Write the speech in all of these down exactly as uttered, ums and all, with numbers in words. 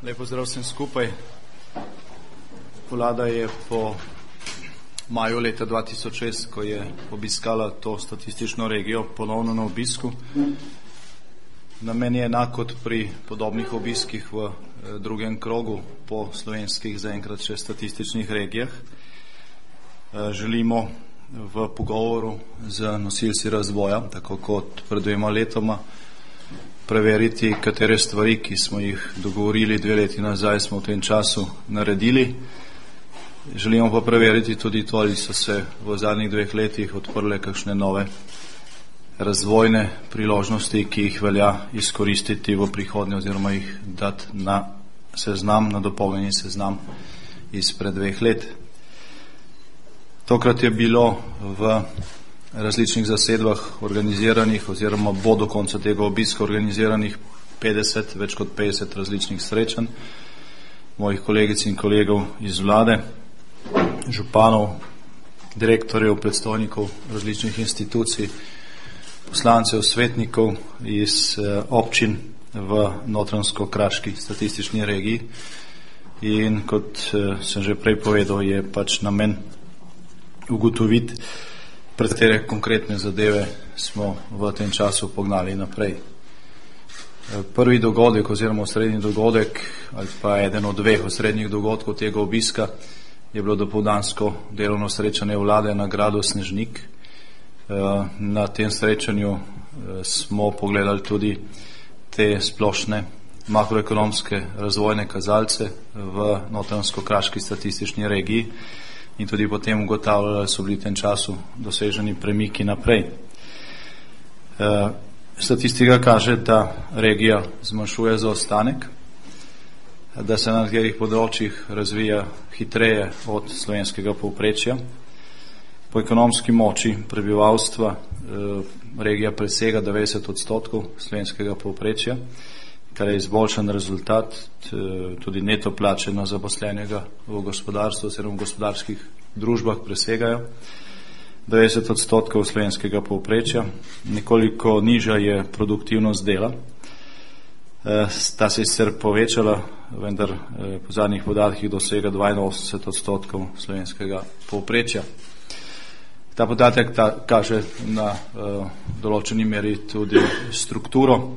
Lep pozdrav vsem skupaj. Vlada je po maju leta dva tisoč šest, ko je obiskala to statistično regijo, ponovno na obisku. Namen je enak kot pri podobnih obiskih v drugem krogu po slovenskih zaenkrat še statističnih regijah. Želimo v pogovoru z nosilci razvoja, tako kot pred dvema letoma, preveriti, katere stvari, ki smo jih dogovorili dve leti nazaj, smo v tem času naredili. Želimo pa preveriti tudi to, ali so se v zadnjih dveh letih odprle kakšne nove razvojne priložnosti, ki jih velja izkoristiti v prihodnje oziroma jih dati na seznam, na dopolnjeni seznam izpred dveh let. Tokrat je bilo v različnih zasedbah organiziranih oziroma bo do konca tega obiska organiziranih petdeset, več kot petdeset različnih srečanj mojih kolegic in kolegov iz vlade, županov, direktorjev, predstojnikov različnih institucij, poslancev, svetnikov iz eh, občin v Notranjsko-Kraški statistični regiji. In kot eh, sem že prej povedal, je pač namen ugotoviti, pred katere konkretne zadeve smo v tem času pognali naprej. Prvi dogodek oziroma osrednji dogodek ali pa eden od dveh osrednjih dogodkov tega obiska je bilo dopoldansko delovno srečanje vlade na gradu Snežnik. Na tem srečanju smo pogledali tudi te splošne makroekonomske razvojne kazalce v Notranjsko-Kraški statistični regiji in tudi potem ugotavljali, da so bili v tem času doseženi premiki naprej. E, statistika kaže, da regija zmanjšuje zaostanek, da se na nekaterih področjih razvija hitreje od slovenskega povprečja. Po ekonomski moči prebivalstva e, regija presega devetdeset odstotkov slovenskega povprečja, kar je izboljšan rezultat, tudi neto plače na zaposlenega v gospodarstvu oziroma v gospodarskih družbah presegajo devetdeset odstotkov slovenskega povprečja. Nekoliko nižja je produktivnost dela. Ta se je sicer povečala, vendar po zadnjih podatkih dosega dvainosemdeset odstotkov slovenskega povprečja. Ta podatek ta kaže na uh, določeni meri tudi strukturo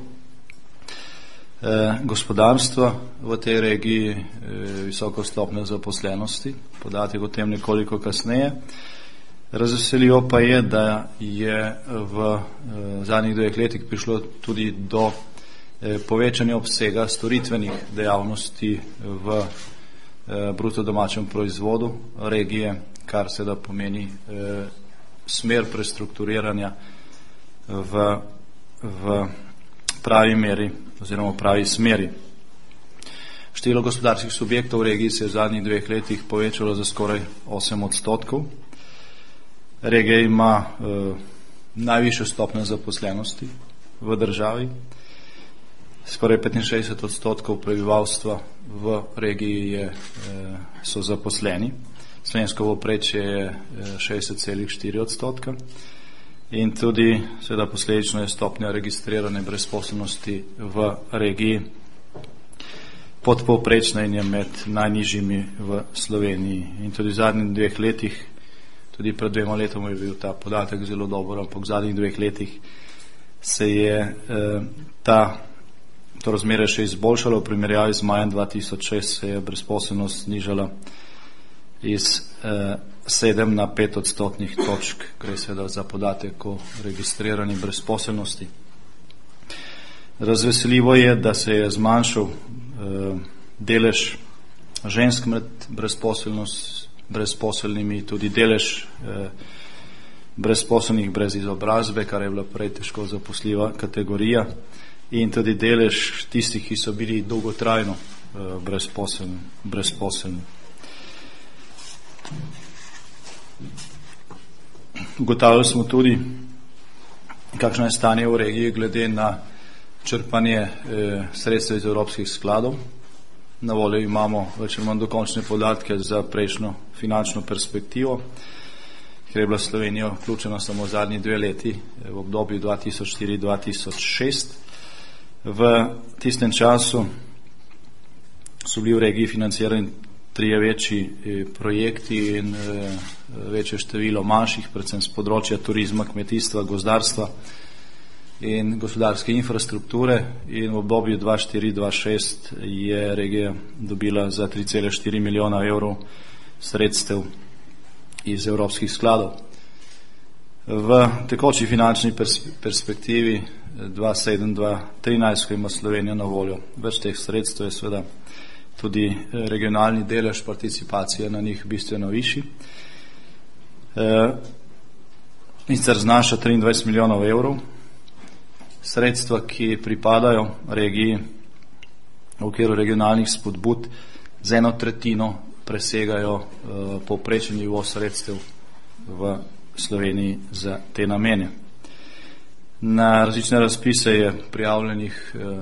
gospodarstva v tej regiji, visoko stopnjo zaposlenosti, podatek o tem nekoliko kasneje. Razveseljivo pa je, da je v zadnjih dveh letih prišlo tudi do povečanja obsega storitvenih dejavnosti v bruto domačem proizvodu regije, kar se da pomeni smer prestrukturiranja v, v pravi meri oziroma v pravi smeri. Število gospodarskih subjektov v regiji se je v zadnjih dveh letih povečalo za skoraj osem odstotkov. Regija ima eh, najvišjo stopnjo zaposlenosti v državi. Skoraj petinšestdeset odstotkov prebivalstva v regiji je, eh, so zaposleni. Slovensko povprečje je eh, šestdeset celih štiri odstotka. In tudi seveda posledično je stopnja registrirane brezposelnosti v regiji podpovprečna in je med najnižjimi v Sloveniji. In tudi v zadnjih dveh letih, tudi pred dvema letoma je bil ta podatek zelo dober, ampak v zadnjih dveh letih se je eh, ta, to razmerje še izboljšalo. V primerjavi z majem dva tisoč šest se je brezposelnost znižala iz eh, sedem na pet odstotnih točk, gre seveda za podatek o registrirani brezposelnosti. Razveseljivo je, da se je zmanjšal eh, delež žensk med brezposelnimi, tudi delež eh, brezposelnih brez izobrazbe, kar je bila prej težko zaposljiva kategorija, in tudi delež tistih, ki so bili dolgotrajno eh, brezposelni. brezposelni. Ugotavljali smo tudi, kakšno je stanje v regiji glede na črpanje eh, sredstev iz evropskih skladov. Na voljo imamo več ali manj dokončne podatke za prejšnjo finančno perspektivo, ker je bila Slovenija vključena samo v zadnji dve leti, v obdobju dva tisoč štiri do dva tisoč šest. V tistem času so bili v regiji financirani trije večji projekti in večje število manjših, predvsem z področja turizma, kmetijstva, gozdarstva in gospodarske infrastrukture, in v obdobju dva tisoč štiri do dva tisoč šest je regija dobila za tri cele štiri milijona evrov sredstev iz evropskih skladov. V tekoči finančni pers- perspektivi dva tisoč sedem do dva tisoč trinajst, ko ima Slovenija na voljo več teh sredstev, je seveda tudi regionalni delež participacije na njih bistveno višji. E, in sicer znaša triindvajset milijonov evrov. Sredstva, ki pripadajo regiji v okviru regionalnih spodbud, z eno tretjino presegajo e, povprečni nivo sredstev v Sloveniji za te namene. Na različne razpise je prijavljenih e,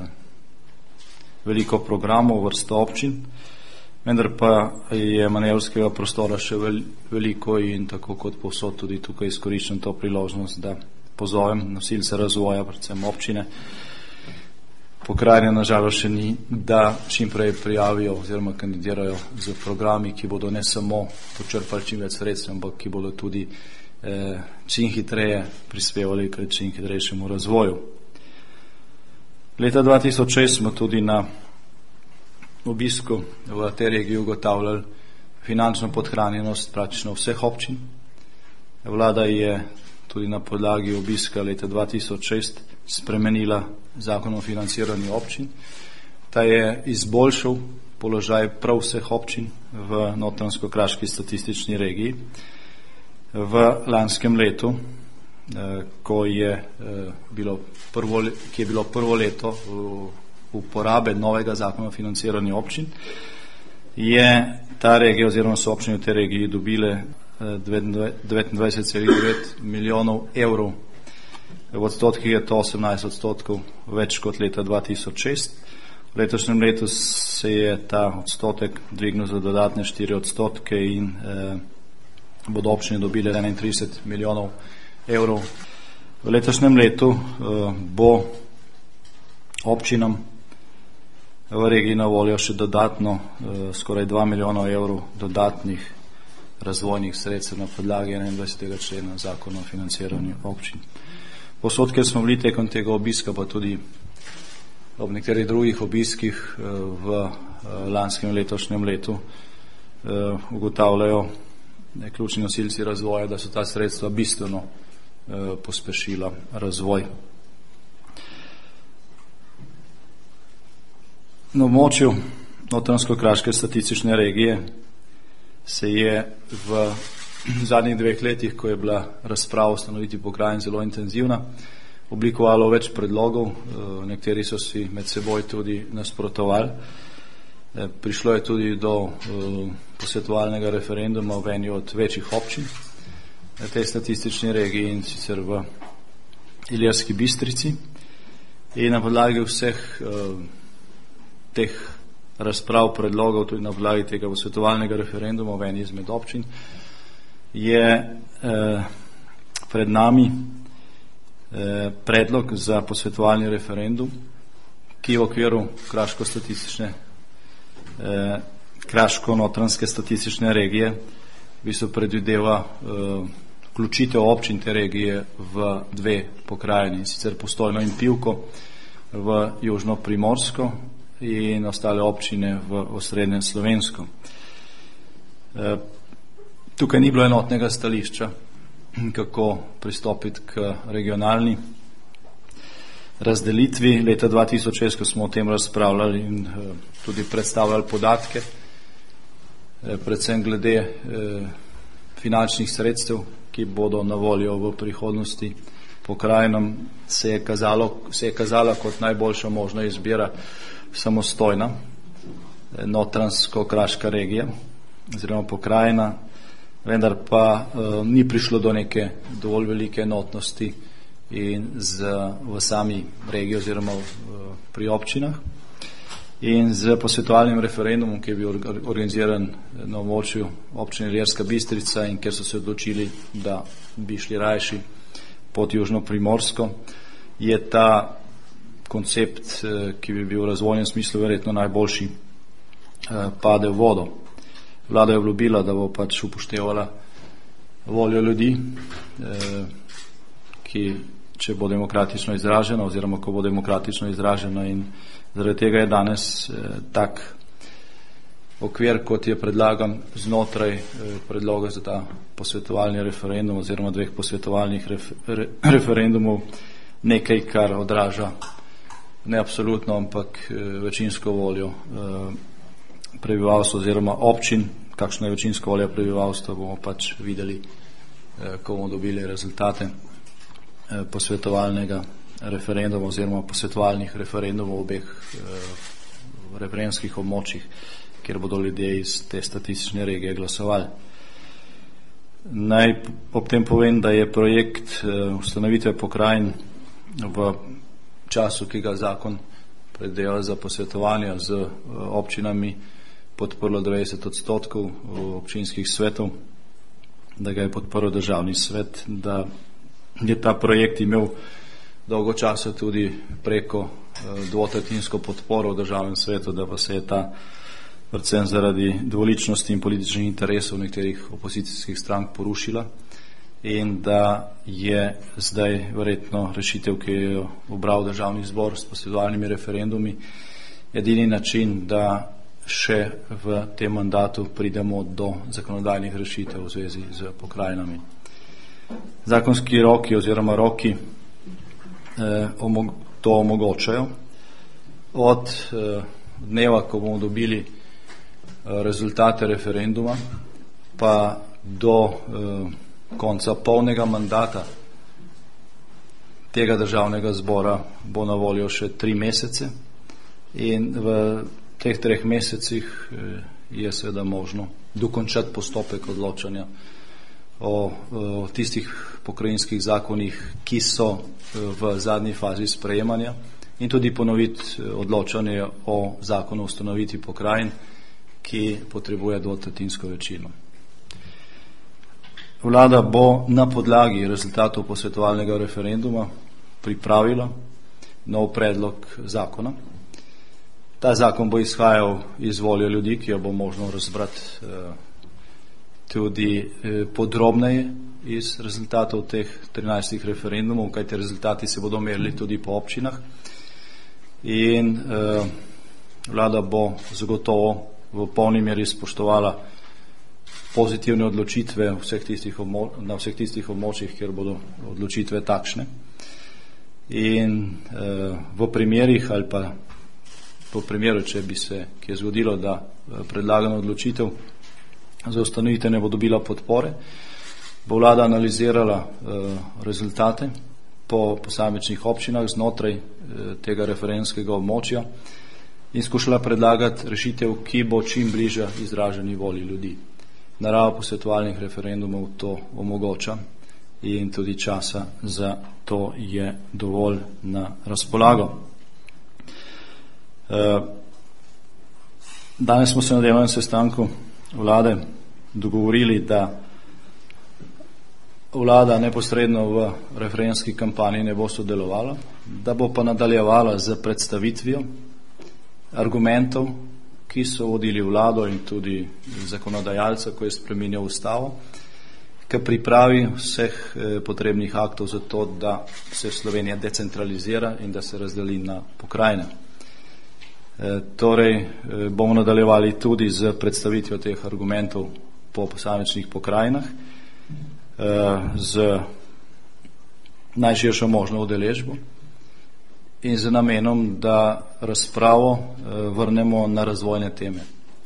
veliko programov, vrsto občin, vendar pa je manevrskega prostora še veliko in tako kot povsod tudi tukaj izkoriščam to priložnost, da pozovem nosilce razvoja, predvsem občine, pokrajine nažalost še ni, da čim prej prijavijo oziroma kandidirajo z programi, ki bodo ne samo počrpali čim več sredstev, ampak ki bodo tudi eh, čim hitreje prispevali k čim hitrejšemu razvoju. Leta dva tisoč šest smo tudi na obisku v tej regiji ugotavljali finančno podhranjenost praktično vseh občin. Vlada je tudi na podlagi obiska leta dva tisoč šest spremenila zakon o financiranju občin. Ta je izboljšal položaj prav vseh občin v Notranjsko-kraški statistični regiji. V lanskem letu, ko je bilo prvo, ki je bilo prvo leto uporabe novega zakona o financiranju občin, je ta regija oziroma so občine v tej regiji dobile devetindvajset celih devet milijonov evrov. V odstotkih je to osemnajst odstotkov več kot leta dva tisoč šest. V letošnjem letu se je ta odstotek dvignil za dodatne štiri odstotke in eh, bodo občine dobile enaintrideset milijonov evrov. V letošnjem letu uh, bo občinam v regiji na voljo še dodatno uh, skoraj dva milijona evrov dodatnih razvojnih sredstev na podlagi enaindvajsetega člena zakona o financiranju občin. Posod, kjer smo bili tekom tega obiska, pa tudi ob nekaterih drugih obiskih uh, v uh, lanskem letošnjem letu uh, ugotavljajo ne, ključni nosilci razvoja, da so ta sredstva bistveno uh, pospešila razvoj. Na območju Notranjsko-kraške statistične regije se je v zadnjih dveh letih, ko je bila razprava o ustanovitvi pokrajin zelo intenzivna, oblikovalo več predlogov, nekateri so si med seboj tudi nasprotovali. Prišlo je tudi do posvetovalnega referenduma v eni od večjih občin tej statistični regiji, in sicer v Ilirski Bistrici. In na podlagi vseh teh razprav, predlogov, tudi na podlagi tega posvetovalnega referenduma v eni izmed občin, je eh, pred nami eh, predlog za posvetovalni referendum, ki v okviru kraško-statistične eh, kraško-notranjske statistične regije v bistvu predvideva eh, vključitev občin te regije v dve pokrajini, sicer Postojno in Pivko v južno Primorsko in ostale občine v osrednjem Slovensko. E, tukaj ni bilo enotnega stališča, kako pristopiti k regionalni razdelitvi. Leta dva tisoč šest, ko smo o tem razpravljali in e, tudi predstavljali podatke, e, predvsem glede e, finančnih sredstev, ki bodo na voljo v prihodnosti pokrajinam, se je kazalo, se je kazala kot najboljša možna izbira samostojna Notranjsko-kraška regija oziroma pokrajina, vendar pa uh, ni prišlo do neke dovolj velike enotnosti in z, v sami regiji oziroma v, pri občinah. In z posvetovalnim referendumom, ki je bil organiziran na območju občine Ilirska Bistrica in kjer so se odločili, da bi šli rajši pod južno Primorsko, je ta koncept, ki bi bil v razvojnem smislu verjetno najboljši, pade v vodo. Vlada je obljubila, da bo pač upoštevala voljo ljudi, ki, če bo demokratično izražena oziroma ko bo demokratično izražena, in zaradi tega je danes tak okvir, kot je predlagan znotraj predloga za ta posvetovalni referendum oziroma dveh posvetovalnih refer referendumov nekaj, kar odraža ne absolutno, ampak večinsko voljo prebivalstva oziroma občin. Kakšna je večinska volja prebivalstva, bomo pač videli, ko bomo dobili rezultate posvetovalnega referenduma oziroma posvetovalnih referendumov v obeh referendumskih območjih, kjer bodo ljudje iz te statistične regije glasovali. Naj ob tem povem, da je projekt ustanovitve pokrajin v času, ki ga zakon predvideva za posvetovanja z občinami, podprlo devetdeset odstotkov občinskih svetov, da ga je podprl državni svet, da je ta projekt imel dolgo časa tudi preko dvotretjinsko podporo v državnem svetu, da pa se je ta predvsem zaradi dvoličnosti in političnih interesov nekaterih opozicijskih strank porušila in da je zdaj verjetno rešitev, ki je obral državni zbor s posvetovalnimi referendumi, edini način, da še v tem mandatu pridemo do zakonodajnih rešitev v zvezi z pokrajinami. Zakonski roki oziroma roki eh, omog to omogočajo. Od eh, dneva, ko bomo dobili eh, rezultate referenduma, pa do eh, konca polnega mandata tega državnega zbora bo na voljo še tri mesece in v teh treh mesecih je seveda možno dokončati postopek odločanja o, o tistih pokrajinskih zakonih, ki so v zadnji fazi sprejemanja, in tudi ponoviti odločanje o zakonu o ustanovitvi pokrajin, ki potrebuje dvotretjinsko večino. Vlada bo na podlagi rezultatov posvetovalnega referenduma pripravila nov predlog zakona. Ta zakon bo izhajal iz volje ljudi, ki jo bo možno razbrati eh, tudi eh, podrobneje iz rezultatov teh trinajstih referendumov, kajti rezultati se bodo merili tudi po občinah. In eh, vlada bo zagotovo v polni meri spoštovala pozitivne odločitve vseh tistih na vseh tistih območjih, kjer bodo odločitve takšne. In eh, v primerih ali pa po primeru, če bi se, ki je zgodilo, da predlagana odločitev za ustanovitev ne bo dobila podpore, bo vlada analizirala eh, rezultate po posamečnih občinah znotraj eh, tega referendumskega območja in skušala predlagati rešitev, ki bo čim bližja izraženi volji ljudi. Narava posvetovalnih referendumov to omogoča in tudi časa za to je dovolj na razpolago. Danes smo se na delovnem sestanku vlade dogovorili, da vlada neposredno v referendumski kampanji ne bo sodelovala, da bo pa nadaljevala z predstavitvijo argumentov, ki so vodili vlado in tudi zakonodajalca, ko je spreminjal ustavo, k pripravi vseh eh, potrebnih aktov za to, da se Slovenija decentralizira in da se razdeli na pokrajine. E, torej e, bomo nadaljevali tudi z predstavitvijo teh argumentov po posamečnih pokrajinah, e, z najširšo možno udeležbo in z namenom, da razpravo e, vrnemo na razvojne teme.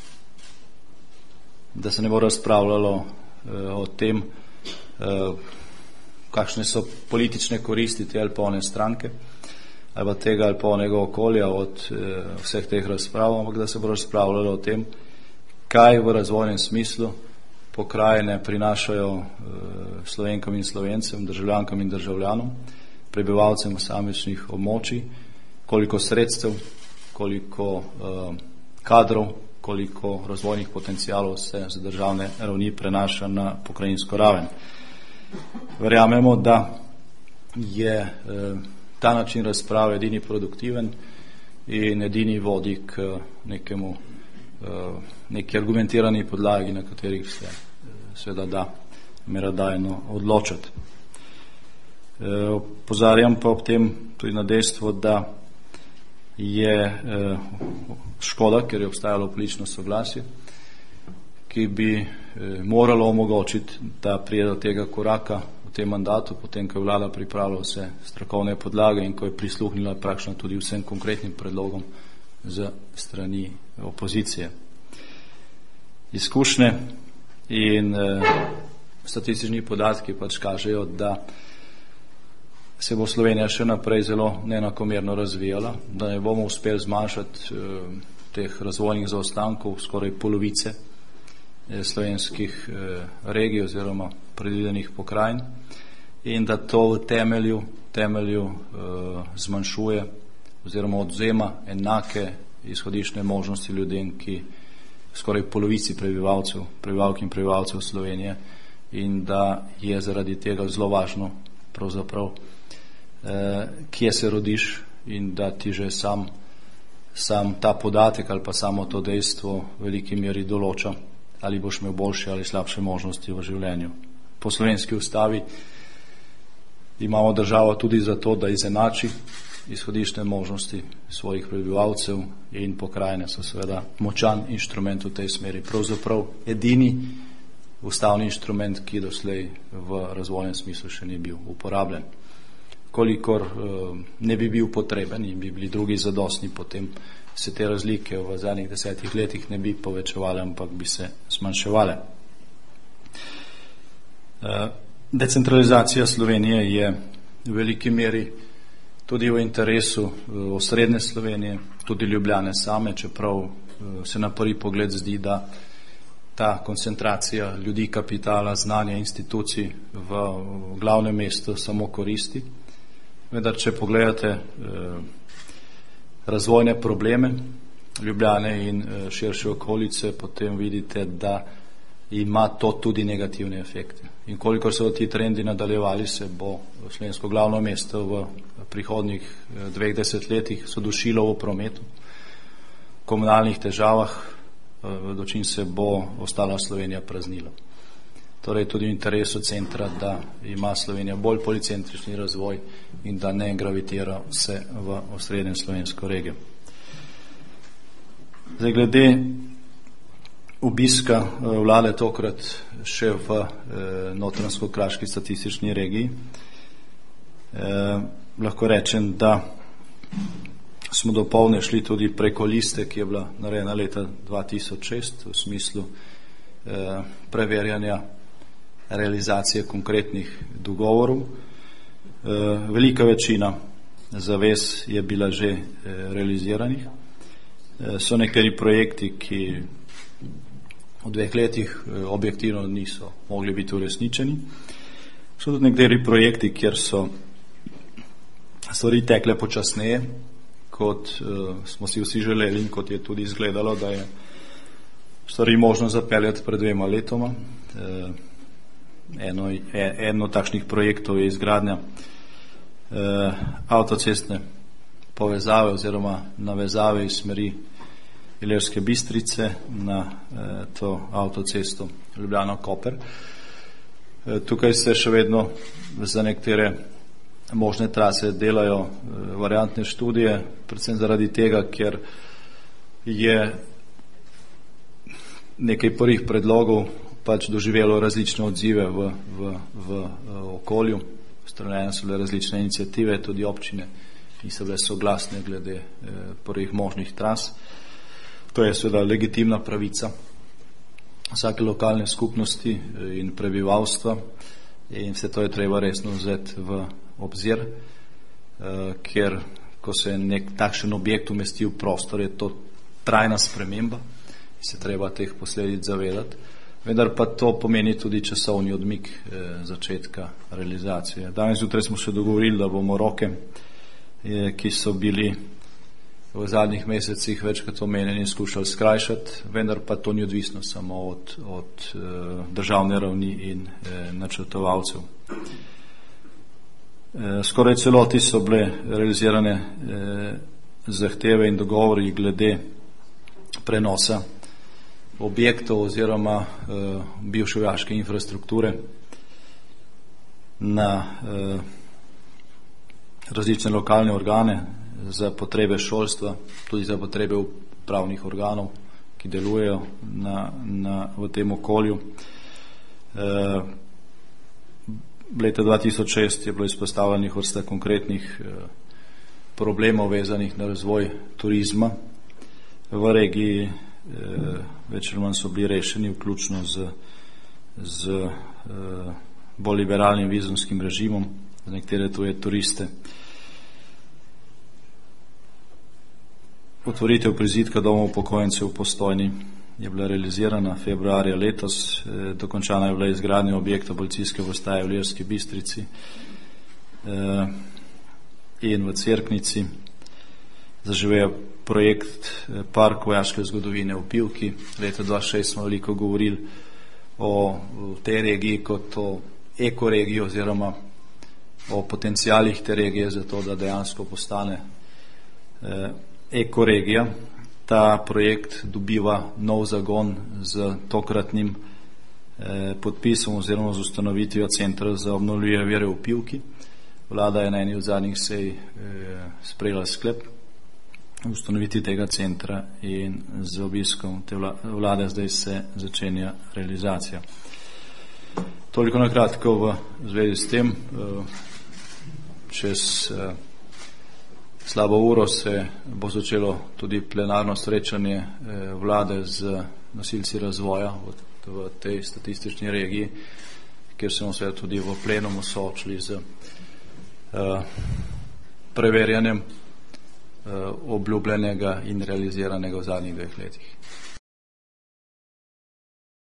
Da se ne bo razpravljalo e, o tem, e, kakšne so politične koristi te ali pa one stranke, ali pa tega ali pa onega okolja od eh, vseh teh razprav, ampak da se bo razpravljalo o tem, kaj v razvojnem smislu pokrajine prinašajo eh, Slovenkam in Slovencem, državljankam in državljanom, prebivalcem posamečnih območij, koliko sredstev, koliko eh, kadrov, koliko razvojnih potencialov se z državne ravni prenaša na pokrajinsko raven. Verjamemo, da je eh, ta način razprave edini produktiven in edini vodi k nekemu neki argumentirani podlagi, na katerih se seveda da merodajno odločati. Opozarjam pa ob tem tudi na dejstvo, da je škoda, ker je obstajalo politično soglasje, ki bi moralo omogočiti, da prije do tega koraka v tem mandatu, potem, ko je vlada pripravila vse strokovne podlage in ko je prisluhnila praktično tudi vsem konkretnim predlogom z strani opozicije. Izkušnje in eh, statistični podatki pač kažejo, da se bo Slovenija še naprej zelo neenakomerno razvijala, da ne bomo uspeli zmanjšati eh, teh razvojnih zaostankov skoraj polovice eh, slovenskih eh, regij oziroma predvidenih pokrajin in da to v temelju, temelju eh, zmanjšuje oziroma odzema enake izhodišne možnosti ljudem, ki skoraj polovici prebivalcev, prebivalk in prebivalcev Slovenije, in da je zaradi tega zelo važno pravzaprav, eh, kje se rodiš in da ti že sam, sam ta podatek ali pa samo to dejstvo v veliki meri določa, ali boš imel boljše ali slabše možnosti v življenju. Po slovenski ustavi imamo državo tudi zato, da izenači izhodišne možnosti svojih prebivalcev in pokrajine so seveda močan inštrument v tej smeri. Pravzaprav edini ustavni inštrument, ki doslej v razvojnem smislu še ni bil uporabljen. Kolikor eh, ne bi bil potreben in bi bili drugi zadostni, potem se te razlike v zadnjih desetih letih ne bi povečevale, ampak bi se zmanjševale. Eh, decentralizacija Slovenije je v veliki meri tudi v interesu osrednje Slovenije, tudi Ljubljane same, čeprav se na prvi pogled zdi, da ta koncentracija ljudi, kapitala, znanja, institucij v glavnem mestu samo koristi. Vendar, če pogledate razvojne probleme Ljubljane in širše okolice, potem vidite, da ima to tudi negativne efekte. In kolikor se ti trendi nadaljevali, se bo slovensko glavno mesto v prihodnjih dveh desetletjih sodušilo v prometu, komunalnih težavah, dočim se bo ostala Slovenija praznila. Torej tudi v interesu centra, da ima Slovenija bolj policentrični razvoj in da ne gravitira vse v osrednjem slovensko regijo. Zdaj, glede obiska vlade tokrat še v eh, notranjsko-kraški statistični regiji. Eh, lahko rečem, da smo dopolne šli tudi preko liste, ki je bila narejena leta dva tisoč šest v smislu eh, preverjanja realizacije konkretnih dogovorov. Eh, velika večina zavez je bila že eh, realiziranih. Eh, so nekateri projekti, ki v dveh letih objektivno niso mogli biti uresničeni. So tudi nekateri projekti, kjer so stvari tekle počasneje, kot uh, smo si vsi želeli in kot je tudi izgledalo, da je stvari možno zapeljati pred dvema letoma. Uh, eno, e, eno takšnih projektov je izgradnja uh, avtocestne povezave oziroma navezave iz smeri Ilirske Bistrice na eh, to avtocesto Ljubljana-Koper. Eh, tukaj se še vedno za nekatere možne trase delajo eh, variantne študije, predvsem zaradi tega, ker je nekaj prvih predlogov pač doživelo različne odzive v, v, v, v okolju. Ustanovljene so bile različne iniciative, tudi občine, ki so bile soglasne glede eh, prvih možnih tras. To je seveda legitimna pravica vsake lokalne skupnosti in prebivalstva in vse to je treba resno vzeti v obzir, ker ko se nek takšen objekt umesti v prostor, je to trajna sprememba in se treba teh posledic zavedati, vendar pa to pomeni tudi časovni odmik začetka realizacije. Danes jutraj smo se dogovorili, da bomo roke, ki so bili v zadnjih mesecih večkrat omenjeni, skušali skrajšati, vendar pa to ni odvisno samo od, od e, državne ravni in e, načrtovalcev. E, skoraj celoti so bile realizirane e, zahteve in dogovori glede prenosa objektov oziroma bivše vojaške infrastrukture na različne lokalne organe za potrebe šolstva, tudi za potrebe upravnih organov, ki delujejo na, na, v tem okolju. E, leta dva tisoč šest je bilo izpostavljenih vrsta konkretnih e, problemov vezanih na razvoj turizma v regiji. E, več ali manj so bili rešeni, vključno z, z e, bolj liberalnim vizumskim režimom za nekatere tuje turiste. Otvoritev prizidka domov upokojencev v Postojni je bila realizirana februarja letos, e, dokončana je bila izgradnja objekta policijske postaje v Ilirski Bistrici e, in v Cerknici. Zaživel projekt e, Park vojaške zgodovine v Pivki. Leta dva tisoč šest smo veliko govorili o, o tej regiji kot o ekoregiji oziroma o potencijalih te regije za to, da dejansko postane e, ekoregija. Ta projekt dobiva nov zagon z tokratnim eh, podpisom oziroma z ustanovitvijo Centra za obnovljive vire v Pivki. Vlada je na eni od zadnjih sej eh, sprejela sklep ustanoviti tega centra in z obiskom te vlade zdaj se začenja realizacija. Toliko na kratko v zvezi s tem. Eh, čez eh, slabo uro se bo začelo tudi plenarno srečanje vlade z nosilci razvoja v, v tej statistični regiji, kjer smo se tudi v plenumu soočili z uh, preverjanjem uh, obljubljenega in realiziranega v zadnjih dveh letih.